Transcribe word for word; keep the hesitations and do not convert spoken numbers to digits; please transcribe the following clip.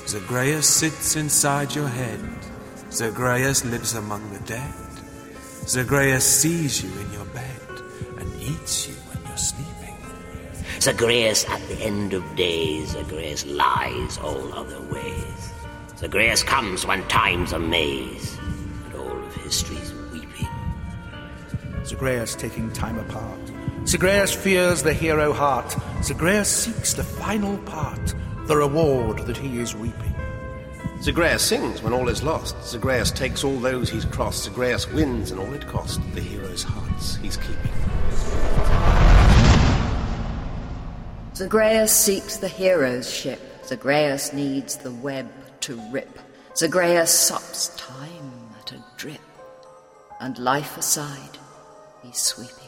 Zagreus sits inside your head. Zagreus lives among the dead. Zagreus sees you in your bed and eats you when you're sleeping. Zagreus at the end of days, Zagreus lies all other ways. Zagreus comes when time's a maze, and all of history's weeping. Zagreus taking time apart. Zagreus fears the hero heart. Zagreus seeks the final part, the reward that he is reaping. Zagreus sings when all is lost. Zagreus takes all those he's crossed. Zagreus wins and all it cost, the hero's hearts he's keeping. Zagreus seeks the hero's ship. Zagreus needs the web to rip. Zagreus sups time at a drip, and life aside, he's sweeping.